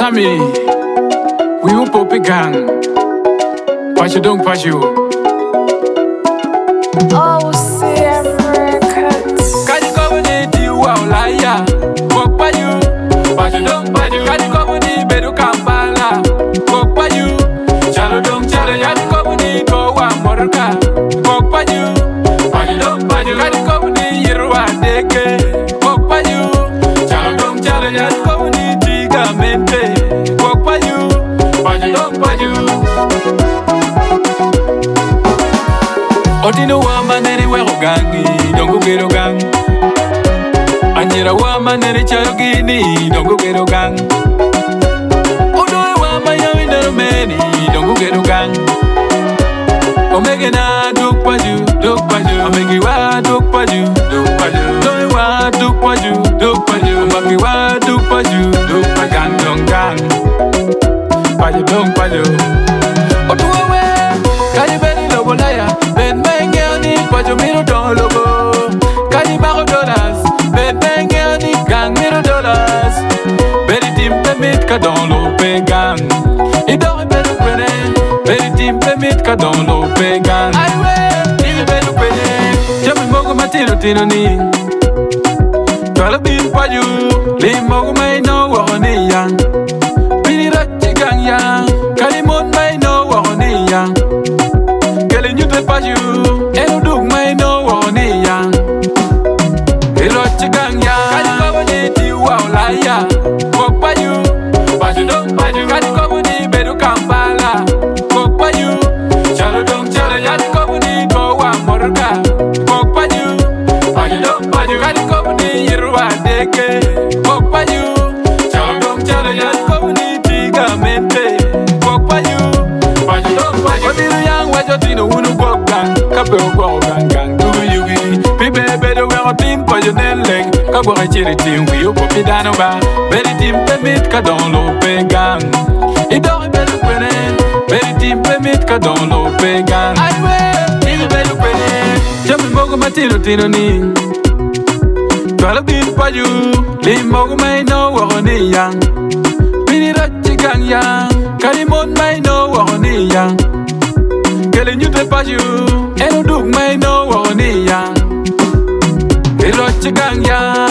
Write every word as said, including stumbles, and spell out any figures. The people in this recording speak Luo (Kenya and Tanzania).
Sammy, we will pop a gang. Pass you don't pass you. Oh, C M Records. Can you come with you? Wow, liar. Walk by you. Pass you don't pass you. Can you come with me? Bedu Kampala. Walk by you. Chalo don't chalo. Can you come with me? Go one more car. Walk by you. Pass you don't pass you. Can you come with me? Yerwa deke. Walk by you. Chalo don't chalo. Can you come with me? Tigamente. Walk by you. Pass you don't pass you. Odino wa manere we rogangi, dongo gero gang. Anyera wa manere chayo gini, dongo gero gang. Odo wa mayawi narumeni, dongo gero gang. Omege na duk paju, duk paju. Omege wa duk paju, duk paju. Doi wa duk paju, duk paju. Omege wa duk paju, duk paju. Gang dong gang, paju dong paju. Odo we, kani beni lobo laya. Ben mengeni paju miro don logo. Kani maro dollars. Ben mengeni gang miro dollars. Beri tim pemit ka don lo pe gang. Idore belu kwene. Beri tim pemit ka don lo pe gang. Aiwe, ile belu kwene. Jami mogo matino tino ni. Twala bin paju. Li mogo may no wahoni yang. Bini rachi gang yang. Kani mon may no wahoni yang. Pas you, and do my no one young. It was a gang, ya. Can you cover it? You are liar. Walk by you, but you don't buy you. Can you cover it? Better Kampala. Walk by you, Chalo don't chalo. Can you cover it? Go one more car. Walk by you, but you don't buy you. Can you cover it? Yerwa deke. Walk by you, Chalo don't chalo. Can you cover it? Tigamente. Walk by you, but you don't buy you. What do you young? What you know? Kape okwa gang gang do you gi Pibe bedo we rotin pa yo neleng Kabwa chiri tim wi opo pidano ba Beri tim pemit ka don lo pe gang Idore bedo kwene Beri tim pemit ka don lo pe gang Aiwe, ile bedo kwene Jami mogo matino tino ni Twala bin pa you Li mogo may no wahoni yang Bini rachi gang yang Kalimon may no wahoni yang Killing you to pass you, and do my no one young. It was a gang,